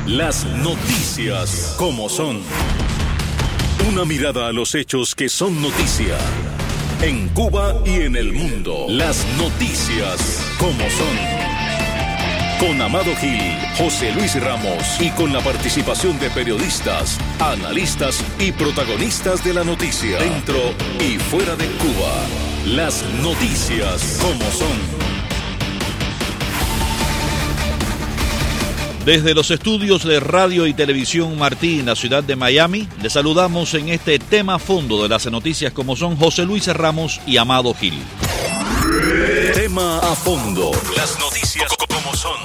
Las noticias como son. Una mirada a los hechos que son noticia. En Cuba y en el mundo. Las noticias como son. Con Amado Gil, José Luis Ramos y con la participación de periodistas, analistas y protagonistas de la noticia. Dentro y fuera de Cuba. Las noticias como son. Desde los estudios de Radio y Televisión Martí en la ciudad de Miami, les saludamos en este tema a fondo de las noticias como son José Luis Ramos y Amado Gil. Tema a fondo. Las noticias como son.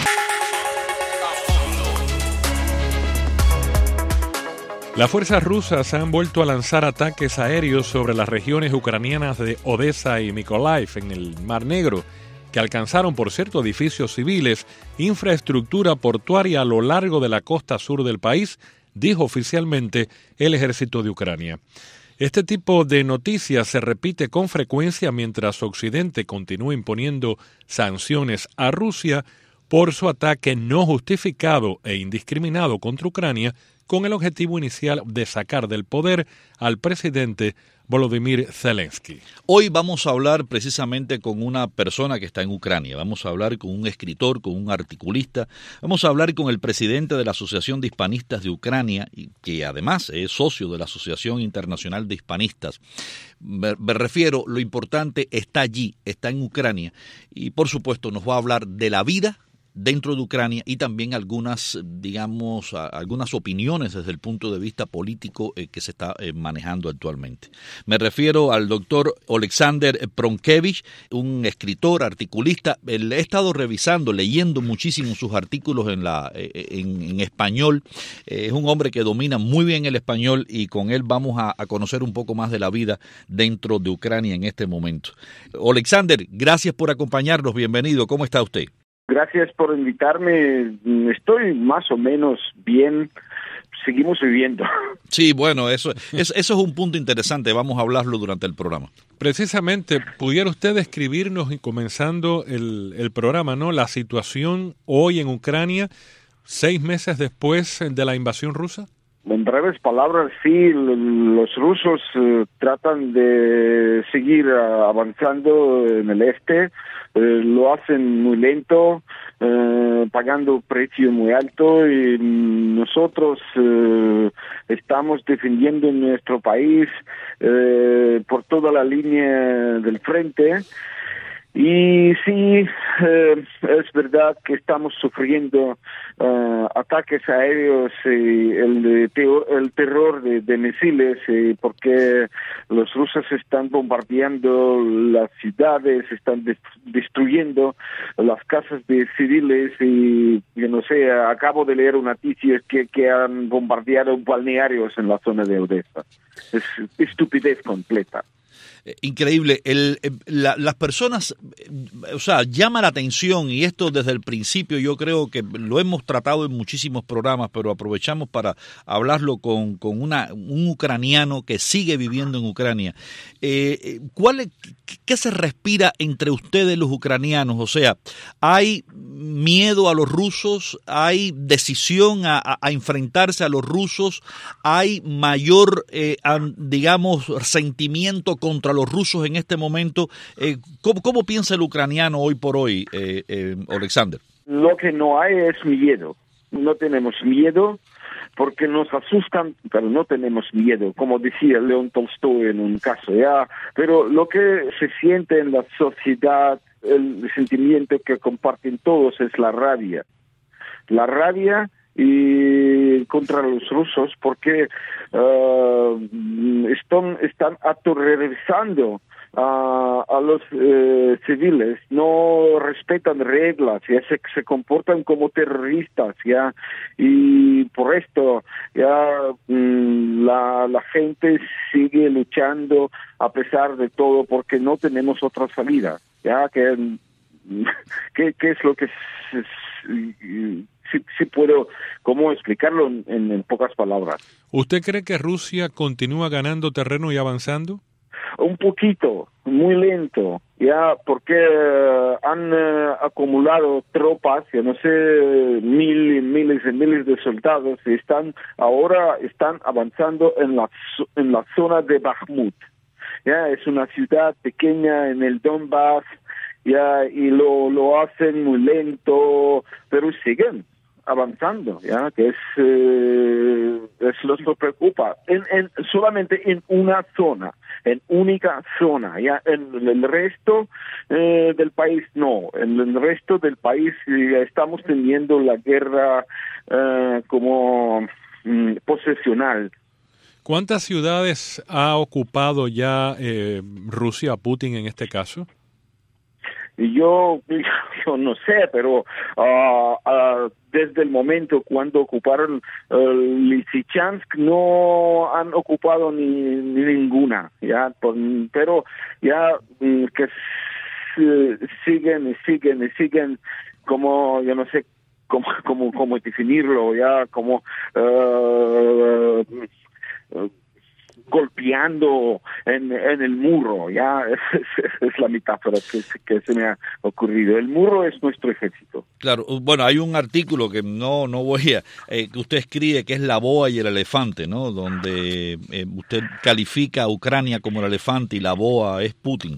Las fuerzas rusas han vuelto a lanzar ataques aéreos sobre las regiones ucranianas de Odessa y Mykolaiv en el Mar Negro, que alcanzaron, por cierto, edificios civiles, infraestructura portuaria a lo largo de la costa sur del país, dijo oficialmente el ejército de Ucrania. Este tipo de noticias se repite con frecuencia mientras Occidente continúa imponiendo sanciones a Rusia por su ataque no justificado e indiscriminado contra Ucrania, con el objetivo inicial de sacar del poder al presidente Volodymyr Zelensky. Hoy vamos a hablar precisamente con una persona que está en Ucrania. Vamos a hablar con un escritor, con un articulista. Vamos a hablar con el presidente de la Asociación de Hispanistas de Ucrania, que además es socio de la Asociación Internacional de Hispanistas. Me refiero, lo importante está allí, está en Ucrania. Y por supuesto nos va a hablar de la vida dentro de Ucrania y también algunas opiniones desde el punto de vista político que se está manejando actualmente. Me refiero al doctor Oleksandr Pronkevich, un escritor, articulista. He estado revisando, leyendo muchísimo sus artículos en español. Es un hombre que domina muy bien el español y con él vamos a conocer un poco más de la vida dentro de Ucrania en este momento. Oleksandr, gracias por acompañarnos. Bienvenido. ¿Cómo está usted? Gracias por invitarme. Estoy más o menos bien. Seguimos viviendo. Sí, bueno, eso es un punto interesante. Vamos a hablarlo durante el programa. Precisamente, ¿pudiera usted describirnos, comenzando el programa, ¿no?, la situación hoy en Ucrania, 6 meses después de la invasión rusa? En breves palabras, sí, los rusos tratan de seguir avanzando en el este. Lo hacen muy lento, pagando precio muy alto, y nosotros estamos defendiendo nuestro país por toda la línea del frente. Y sí, es verdad que estamos sufriendo ataques aéreos y el terror de misiles, porque los rusos están bombardeando las ciudades, están destruyendo las casas de civiles y, yo no sé, acabo de leer una noticia que han bombardeado balnearios en la zona de Odessa. Es estupidez completa. Increíble. Las personas, llama la atención, y esto desde el principio yo creo que lo hemos tratado en muchísimos programas, pero aprovechamos para hablarlo con un ucraniano que sigue viviendo en Ucrania. ¿Qué se respira entre ustedes los ucranianos? O sea, ¿hay miedo a los rusos? ¿Hay decisión a enfrentarse a los rusos? ¿Hay mayor, sentimiento contra los rusos en este momento? ¿Cómo piensa el ucraniano hoy por hoy, Oleksandr? Lo que no hay es miedo. No tenemos miedo porque nos asustan, pero no tenemos miedo, como decía León Tolstoy en un caso, ¿ya? Pero lo que se siente en la sociedad, el sentimiento que comparten todos es la rabia. La rabia y contra los rusos, porque están aterrorizando a los civiles, no respetan reglas, ya se comportan como terroristas, ya, y por esto ya la gente sigue luchando a pesar de todo, porque no tenemos otra salida, ya que es lo que sí puedo, ¿cómo explicarlo en pocas palabras? ¿Usted cree que Rusia continúa ganando terreno y avanzando? un poquito, muy lento, ya, porque han acumulado tropas, ya no sé, miles y miles de soldados, y ahora están avanzando en la zona de Bakhmut. Ya, es una ciudad pequeña en el Donbass, ya, y lo hacen muy lento, pero siguen avanzando, ya, que es lo que preocupa. Solamente en una zona, en única zona, ya, en el resto del país no. En el resto del país estamos teniendo la guerra como posesional. ¿Cuántas ciudades ha ocupado ya Rusia, Putin en este caso? Yo no sé, pero desde el momento cuando ocuparon Lysychansk no han ocupado ni ninguna, ya, pero ya que siguen como, yo no sé cómo definirlo, ya, como golpeando en el muro, ya, es la metáfora que se me ha ocurrido. El muro es nuestro ejército. Claro, bueno, hay un artículo que no voy a, que usted escribe, que es La boa y el elefante, ¿no? Donde usted califica a Ucrania como el elefante y la boa es Putin.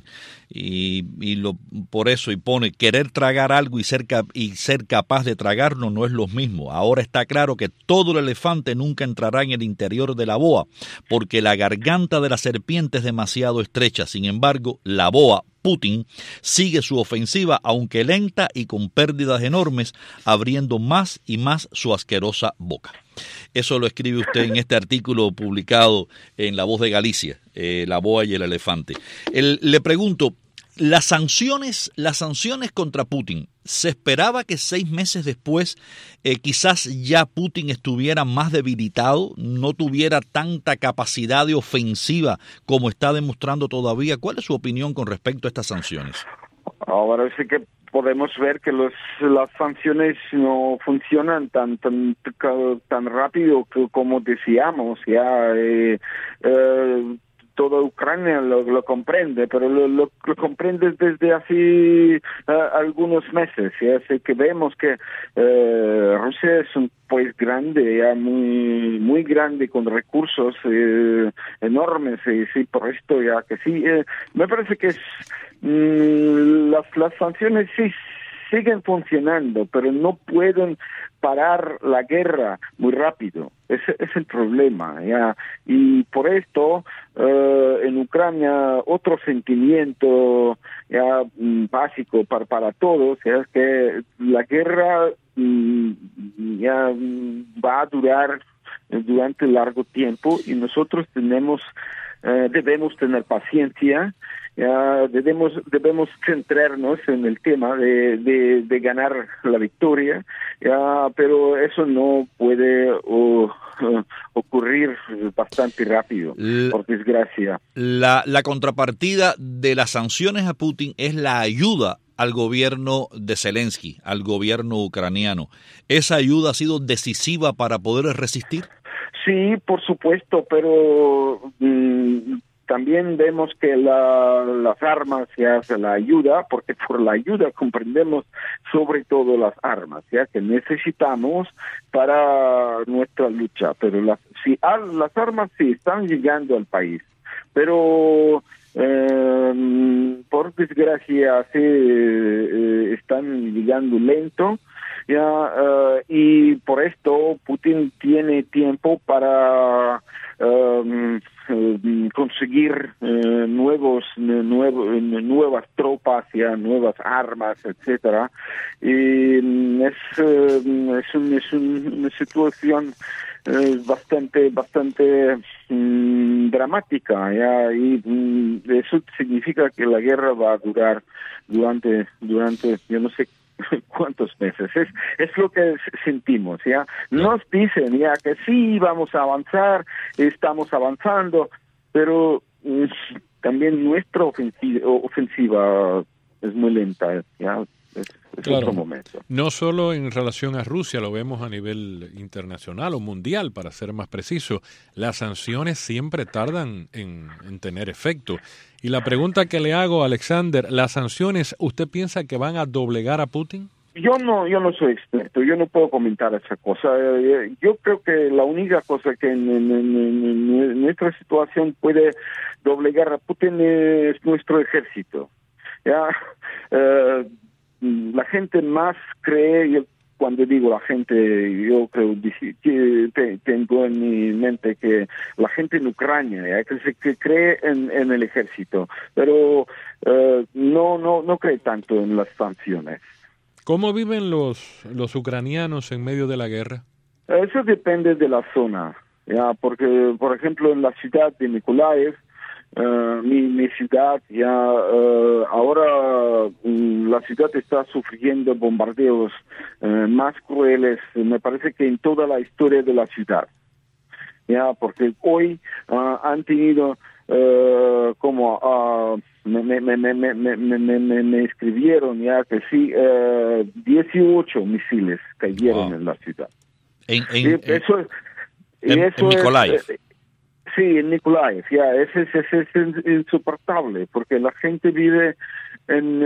Por eso, y pone, querer tragar algo y ser capaz de tragarlo no es lo mismo. Ahora está claro que todo el elefante nunca entrará en el interior de la boa, porque la garganta de la serpiente es demasiado estrecha. Sin embargo, la boa, Putin, sigue su ofensiva, aunque lenta y con pérdidas enormes, abriendo más y más su asquerosa boca. Eso lo escribe usted en este artículo publicado en La Voz de Galicia, La boa y el elefante. Le pregunto, las sanciones contra Putin, ¿se esperaba que 6 meses después quizás ya Putin estuviera más debilitado, no tuviera tanta capacidad de ofensiva como está demostrando todavía? ¿Cuál es su opinión con respecto a estas sanciones? Ahora sí que podemos ver que las sanciones no funcionan tan rápido como decíamos, ya. Toda Ucrania lo comprende, pero lo comprende desde hace algunos meses. Ya, así que vemos que Rusia es un país grande, ya muy grande, con recursos enormes, y sí, por esto ya que sí, me parece que las sanciones sí siguen funcionando, pero no pueden parar la guerra muy rápido. Ese es el problema, ya. Y por esto en Ucrania otro sentimiento ya básico para todos es que la guerra ya va a durar durante largo tiempo, y nosotros debemos tener paciencia. Ya debemos centrarnos en el tema de ganar la victoria, ya, pero eso no puede ocurrir bastante rápido, por desgracia. La contrapartida de las sanciones a Putin es la ayuda al gobierno de Zelensky, al gobierno ucraniano. ¿Esa ayuda ha sido decisiva para poder resistir? Sí, por supuesto, pero también vemos que las armas ya se la ayuda, porque por la ayuda comprendemos sobre todo las armas, ya que necesitamos para nuestra lucha. Pero las armas sí están llegando al país, pero por desgracia sí están llegando lento. Ya, y por esto Putin tiene tiempo para conseguir nuevas tropas, ya, nuevas armas, etcétera. Y es una situación bastante dramática, ya, y eso significa que la guerra va a durar durante yo no sé cuántos meses. Es lo que sentimos, ya. Nos dicen ya que sí, vamos a avanzar, estamos avanzando, pero también nuestra ofensiva es muy lenta, ya. Claro, otro momento. No solo en relación a Rusia, lo vemos a nivel internacional o mundial, para ser más preciso. Las sanciones siempre tardan en tener efecto. Y la pregunta que le hago, Alexander, ¿las sanciones usted piensa que van a doblegar a Putin? Yo no soy experto, yo no puedo comentar esa cosa. Yo creo que la única cosa que en nuestra situación puede doblegar a Putin es nuestro ejército. Ya, la gente más cree, cuando digo la gente, yo creo que tengo en mi mente que la gente en Ucrania, que cree en el ejército, pero no cree tanto en las sanciones. ¿Cómo viven los ucranianos en medio de la guerra? Eso depende de la zona, ya, porque, por ejemplo, en la ciudad de Mykolaiv, mi ciudad, ahora la ciudad está sufriendo bombardeos más crueles, me parece que en toda la historia de la ciudad, ya, porque hoy han tenido me escribieron ya que sí, 18 misiles cayeron en la ciudad. En Mykolaiv. Sí, en Mykolaiv, ya, ese es insoportable, porque la gente vive en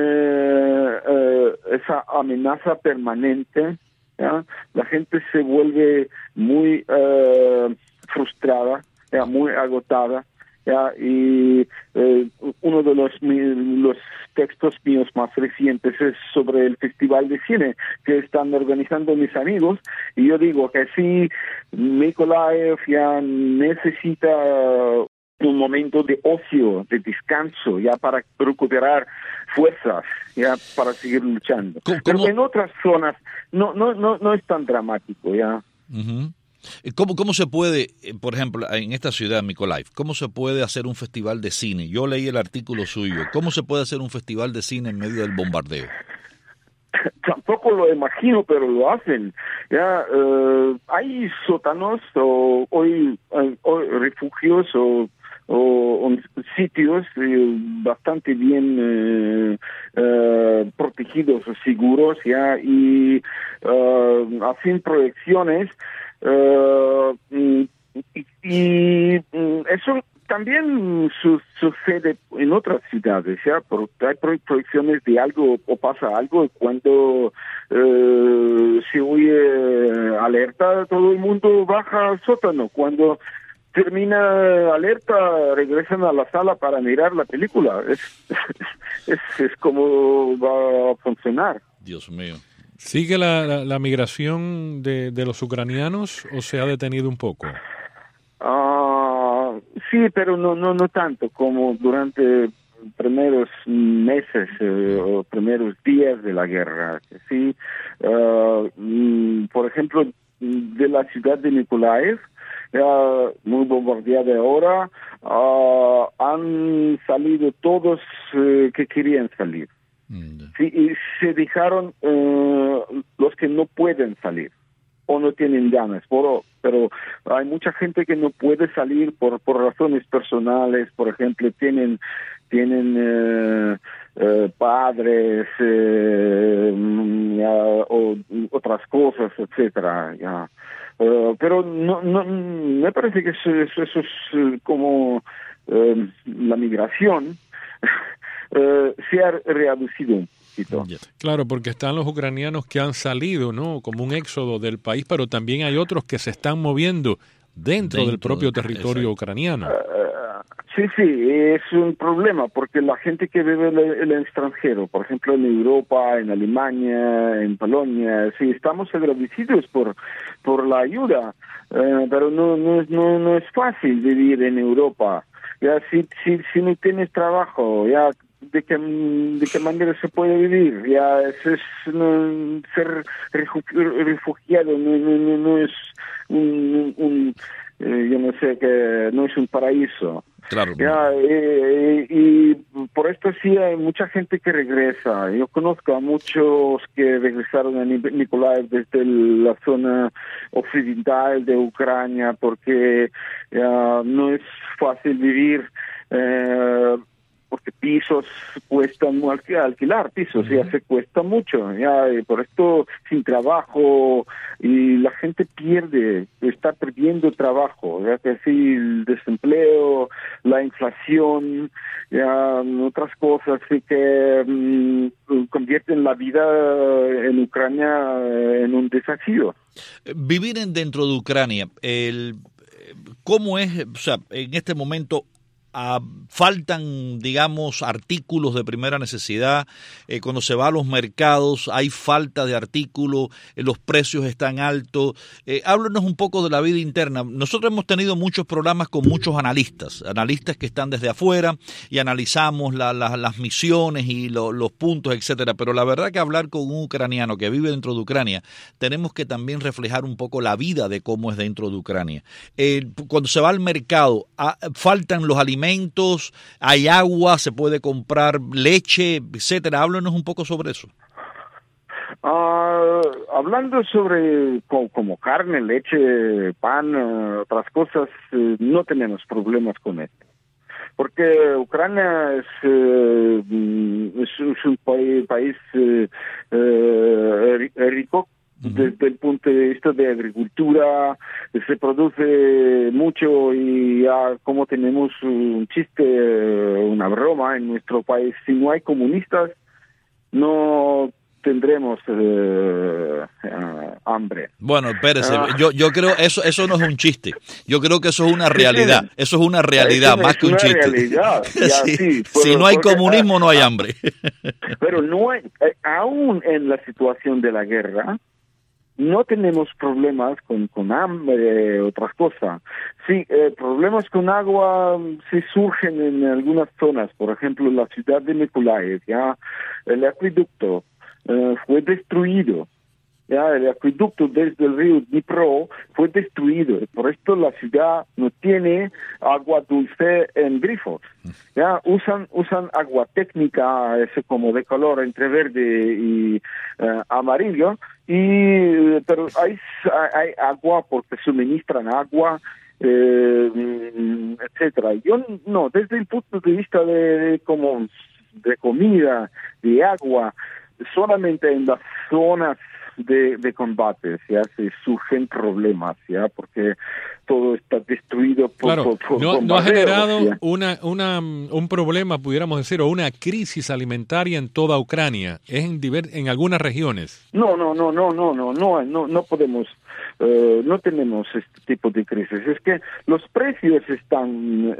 esa amenaza permanente, ya, la gente se vuelve muy frustrada, ya, muy agotada, ya, y uno de los textos míos más recientes es sobre el festival de cine que están organizando mis amigos, y yo digo que sí, Mykolaiv ya necesita un momento de ocio, de descanso, ya para recuperar fuerzas, ya para seguir luchando. Pero en otras zonas no es tan dramático, ya. Uh-huh. ¿Cómo se puede, por ejemplo, en esta ciudad, Mykolaiv, cómo se puede hacer un festival de cine? Yo leí el artículo suyo. ¿Cómo se puede hacer un festival de cine en medio del bombardeo? Tampoco lo imagino, pero lo hacen. Ya, hay sótanos hoy refugios o sitios bastante bien protegidos o seguros, ya, y hacen proyecciones. Y eso también sucede en otras ciudades, ya, porque hay proyecciones de algo o pasa algo, cuando se oye alerta, todo el mundo baja al sótano. Cuando termina alerta, regresan a la sala para mirar la película. Es como va a funcionar. Dios mío. ¿Sigue la migración de los ucranianos o se ha detenido un poco? Sí, pero no tanto como durante primeros meses o primeros días de la guerra. Sí, por ejemplo, de la ciudad de Mykolaiv, muy bombardeada ahora, han salido todos que querían salir. Sí, y se dejaron los que no pueden salir o no tienen ganas, pero hay mucha gente que no puede salir por razones personales, por ejemplo, tienen padres o otras cosas, etcétera, ya. Pero no me parece que eso es como la migración se ha reducido un poquito. Claro, porque están los ucranianos que han salido, ¿no?, como un éxodo del país, pero también hay otros que se están moviendo dentro del propio territorio ucraniano. Sí, es un problema, porque la gente que vive en el extranjero, por ejemplo en Europa, en Alemania, en Polonia, sí, estamos agradecidos por la ayuda, pero no es fácil vivir en Europa. Ya, si no tienes trabajo, ya, ¿de qué manera se puede vivir? Ya, ser refugiado no es yo no sé, que no es un paraíso. Claro. Ya, y por esto sí hay mucha gente que regresa. Yo conozco a muchos que regresaron a Mykolaiv desde la zona occidental de Ucrania, porque no es fácil vivir porque pisos cuestan, alquilar pisos ya se cuesta mucho, ya, y por esto sin trabajo, y la gente está perdiendo trabajo, ya que sí, el desempleo, la inflación, ya otras cosas que convierten la vida en Ucrania en un desafío. Vivir dentro de Ucrania, ¿cómo es? O sea, en este momento faltan, digamos, artículos de primera necesidad. Cuando se va a los mercados hay falta de artículos, los precios están altos. Háblanos un poco de la vida interna. Nosotros hemos tenido muchos programas con muchos analistas que están desde afuera y analizamos las misiones y los puntos, etcétera. Pero la verdad que hablar con un ucraniano que vive dentro de Ucrania, tenemos que también reflejar un poco la vida de cómo es dentro de Ucrania. Cuando se va al mercado, faltan los alimentos, hay agua, se puede comprar leche, etcétera. Háblanos un poco sobre eso. Hablando sobre como carne, leche, pan, otras cosas, no tenemos problemas con esto. Porque Ucrania es un país rico. Desde el punto de vista de agricultura, se produce mucho y como tenemos un chiste, una broma en nuestro país, si no hay comunistas, no tendremos hambre. Bueno, espérese, yo creo eso no es un chiste. Yo creo que eso es una realidad. Eso es una realidad, más que un chiste. Realidad, sí, si no hay comunismo, no hay hambre. Pero no hay, aún en la situación de la guerra, no tenemos problemas con hambre, otras cosas. Sí, problemas con agua sí surgen en algunas zonas. Por ejemplo, en la ciudad de Mykolaiv, ya el acueducto fue destruido. Ya el acueducto desde el río Dnipro fue destruido. Por esto la ciudad no tiene agua dulce en grifos. Ya usan agua técnica, ese como de color entre verde y amarillo. Pero hay agua porque suministran agua, etcétera. Yo no, desde el punto de vista de comida, de agua, solamente en las zonas de combates ya se surgen problemas, ya porque todo está destruido por no ha generado un problema, pudiéramos decir, o una crisis alimentaria en toda Ucrania, es en algunas regiones. No podemos, no tenemos este tipo de crisis. Es que los precios están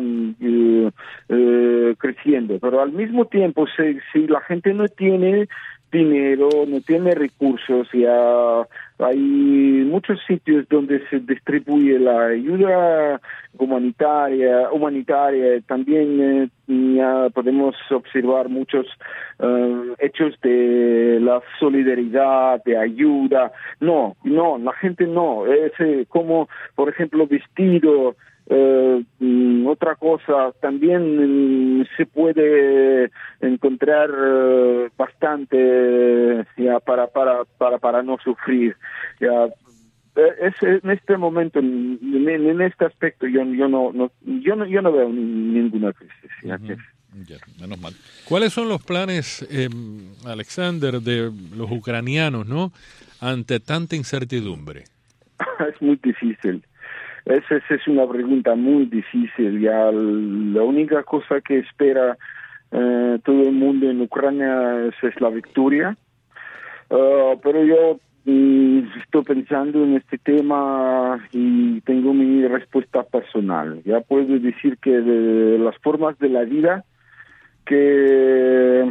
creciendo, pero al mismo tiempo si la gente no tiene dinero, no tiene recursos, ya hay muchos sitios donde se distribuye la ayuda humanitaria, también ya podemos observar muchos hechos de la solidaridad, de ayuda. No, la gente no, es como por ejemplo vestido. Otra cosa, también se puede encontrar bastante ya para no sufrir. Ya en este momento, en este aspecto, yo no veo ninguna crisis. Ya, menos mal. ¿Cuáles son los planes, Alexander, de los ucranianos, ante tanta incertidumbre? Es muy difícil. Esa es una pregunta muy difícil. Ya la única cosa que espera todo el mundo en Ucrania es la victoria. Pero yo estoy pensando en este tema y tengo mi respuesta personal. Ya puedo decir que de las formas de la vida que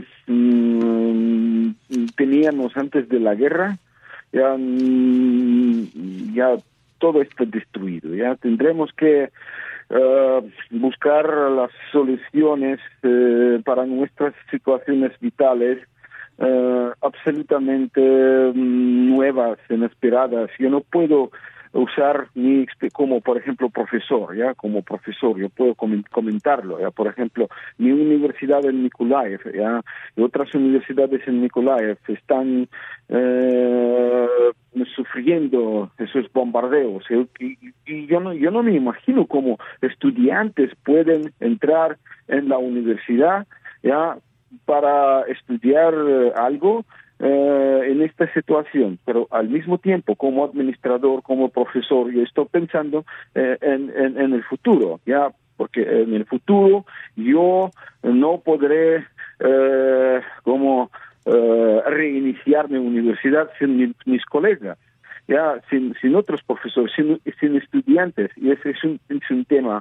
teníamos antes de la guerra, ya todo está destruido. Ya tendremos que buscar las soluciones para nuestras situaciones vitales absolutamente nuevas, inesperadas. Yo no puedo usar como por ejemplo profesor, como profesor, yo puedo comentarlo, por ejemplo, mi universidad en Mykolaiv, y otras universidades en Mykolaiv están sufriendo esos bombardeos, y yo no me imagino cómo estudiantes pueden entrar en la universidad para estudiar algo en esta situación, pero al mismo tiempo, como administrador, como profesor, yo estoy pensando en el futuro, porque en el futuro yo no podré reiniciar mi universidad sin mis colegas, sin otros profesores, sin estudiantes, y ese es un tema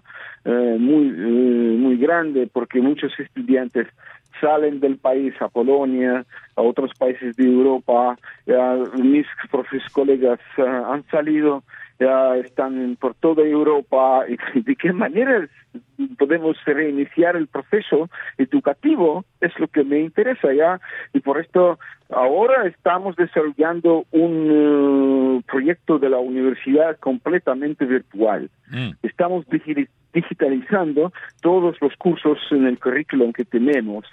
muy grande, porque muchos estudiantes salen del país a Polonia, a otros países de Europa, mis colegas han salido, están por toda Europa, y de qué manera podemos reiniciar el proceso educativo es lo que me interesa, y por esto ahora estamos desarrollando un proyecto de la universidad completamente virtual. Estamos digitalizando todos los cursos en el currículum que tenemos,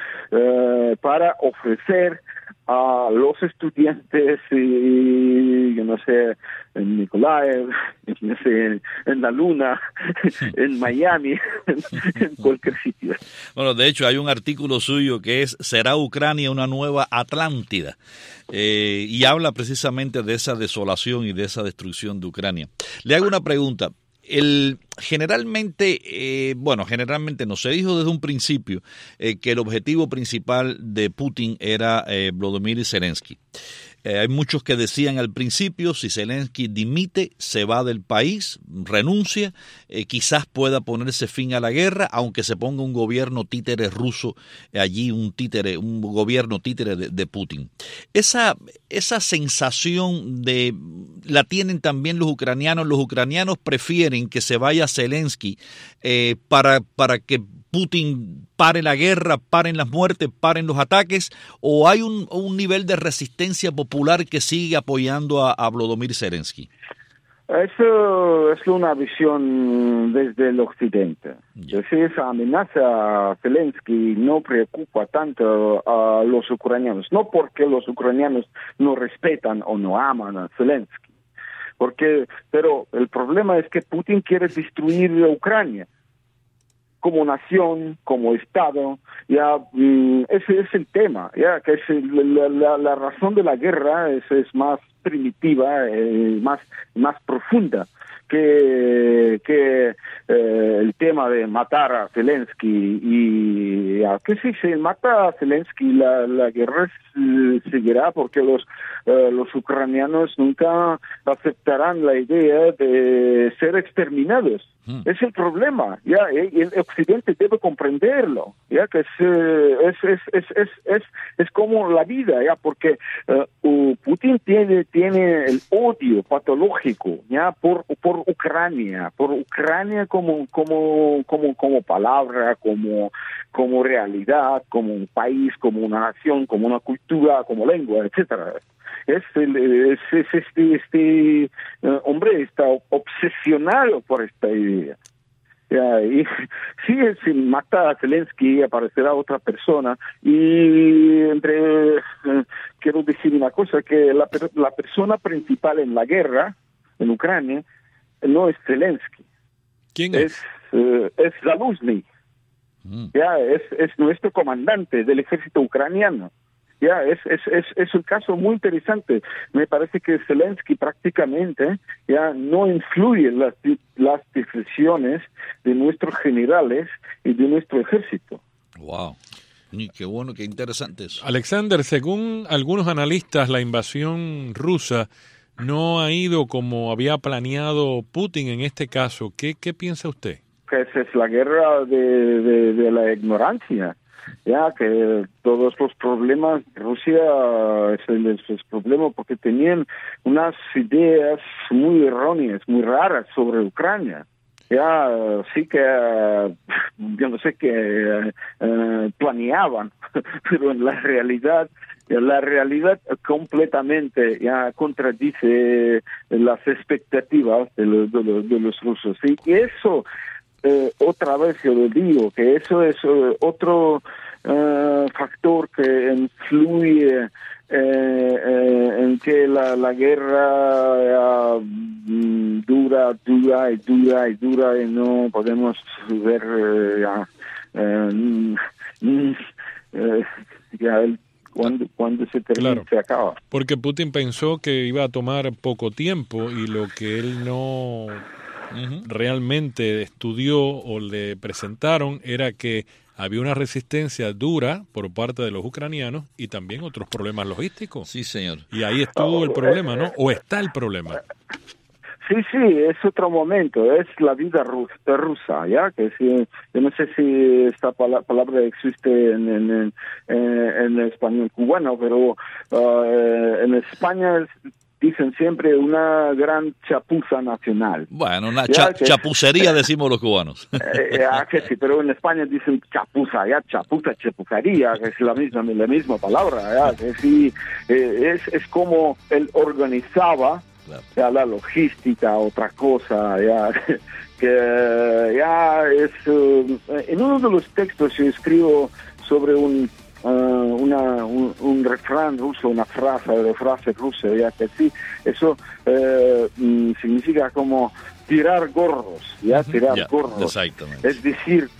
para ofrecer a los estudiantes, yo no sé, en Mykolaiv, no sé, en la Luna, en Miami, en cualquier sitio. Bueno, de hecho hay un artículo suyo que es ¿Será Ucrania una nueva Atlántida? Y habla precisamente de esa desolación y de esa destrucción de Ucrania. Le hago una pregunta. Generalmente no, se dijo desde un principio que el objetivo principal de Putin era Volodymyr Zelensky. Hay muchos que decían al principio, si Zelensky dimite, se va del país, renuncia, quizás pueda ponerse fin a la guerra, aunque se ponga un gobierno títere ruso allí, un gobierno títere de Putin. Esa sensación la tienen también los ucranianos. Los ucranianos prefieren que se vaya Zelensky para que Putin pare la guerra, paren las muertes, paren los ataques, o hay un nivel de resistencia popular que sigue apoyando a Volodymyr Zelensky. Eso es una visión desde el occidente. Esa amenaza a Zelensky no preocupa tanto a los ucranianos, no porque los ucranianos no respetan o no aman a Zelensky, pero el problema es que Putin quiere destruir a Ucrania como nación, como Estado, ese es el tema, que es la razón de la guerra es más primitiva, más profunda que el tema de matar a Zelensky, y que si se mata a Zelensky la guerra seguirá, porque los ucranianos nunca aceptarán la idea de ser exterminados. Es el problema, el occidente debe comprenderlo, que es como la vida, porque Putin tiene el odio patológico, por Ucrania como palabra, como realidad, como un país, como una nación, como una cultura, como lengua, etcétera. Este hombre está obsesionado por esta idea. Y si mata a Zelensky aparecerá otra persona, y quiero decir una cosa, que la persona principal en la guerra en Ucrania no es Zelensky. ¿Quién es? Es Zaluzny. Es nuestro comandante del ejército ucraniano. Es un caso muy interesante. Me parece que Zelensky prácticamente no influye en las decisiones de nuestros generales y de nuestro ejército. Wow. Qué bueno, qué interesante eso. Alexander, según algunos analistas, la invasión rusa no ha ido como había planeado Putin en este caso. ¿Qué piensa usted? Que esa es la guerra de la ignorancia. Que todos los problemas de Rusia es problema porque tenían unas ideas muy erróneas, muy raras sobre Ucrania. Sí que yo no sé qué planeaban, pero en la realidad la realidad completamente ya contradice las expectativas de los rusos. Y eso, otra vez yo lo digo, que eso es otro factor que influye en que la guerra dura y no podemos ver cuando se termina, claro, se acaba. Porque Putin pensó que iba a tomar poco tiempo y lo que él no realmente estudió o le presentaron era que había una resistencia dura por parte de los ucranianos y también otros problemas logísticos. Sí, señor. Y ahí estuvo el problema, ¿no? ¿O está el problema? Sí, es otro momento, es la vida rusa, ¿ya? Que sí, yo no sé si esta palabra existe en español cubano, pero en España dicen siempre una gran chapuza nacional. Bueno, una chapucería decimos los cubanos. Que sí, pero en España dicen chapuza, ya chapucería, que es la misma palabra, ya, que sí, es como él organizaba, claro, ya la logística, otra cosa, ya, que ya es, en uno de los textos yo escribo sobre un refrán ruso, una frase rusa, ya que sí, eso significa como tirar gorros, gorros. Exactamente. Es decir,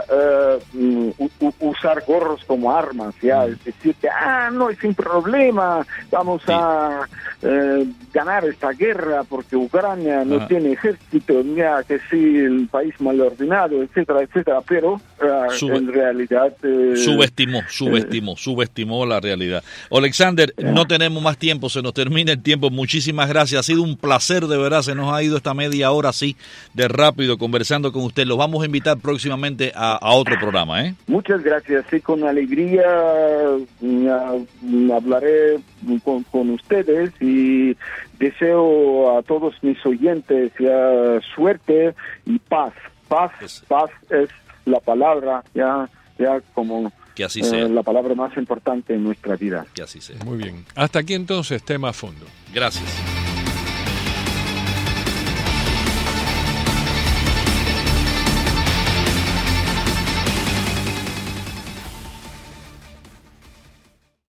usar gorros como armas, es decir, que no, sin problema, vamos a ganar esta guerra porque Ucrania no tiene ejército, ya que sí, el país mal ordenado, etcétera, pero en realidad subestimó la realidad. Alexander, no tenemos más tiempo, se nos termina el tiempo. Muchísimas gracias, ha sido un placer, de verdad, se nos ha ido esta media hora así de rápido conversando con usted. Los vamos a invitar próximamente a otro programa, ¿eh? Muchas gracias, sí, con alegría hablaré con ustedes y deseo a todos mis oyentes suerte y paz. Paz es la palabra, ya como que así sea, la palabra más importante en nuestra vida. Que así sea. Muy bien. Hasta aquí entonces, tema a fondo. Gracias.